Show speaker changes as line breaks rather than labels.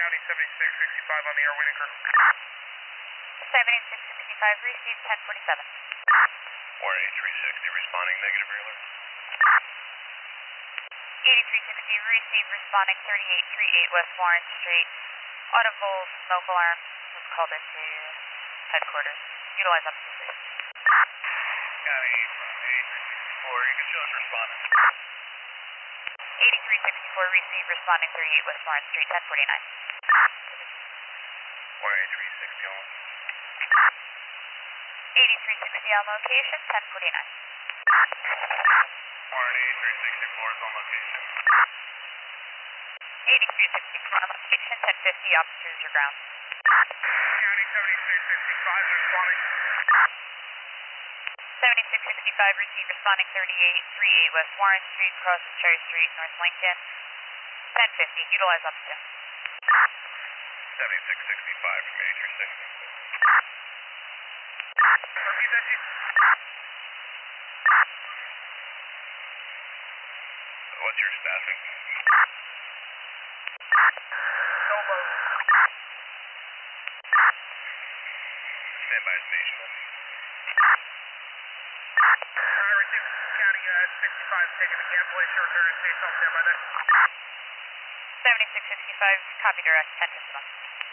County 7665 on the air, Whitaker.
7665, received 1047.
Warren 8360, responding negative rear alert.
8360, received, responding 3838 West Warren Street. Audible smoke alarm was called into headquarters. Utilize up to 6.
County from 8364, you can show us responding.
8364, received, responding 38 West Warren Street, 1049.
Warren 8360 on.
8360 on location, 1049.
Warren 8364 is on location.
8364 on location, 1050, officers are ground.
County 7665 responding.
7665, received, responding 3838 West Warren Street, crosses Cherry Street, North Lincoln, 1050, utilize up to 2.
7665 from 8360.
Repeat that, Chief.
What's your staffing?
Solo.
Standby station.
Richard County 65 taking the cancellation, return to station, I'll stand by there.
7665, copy direct, 1051.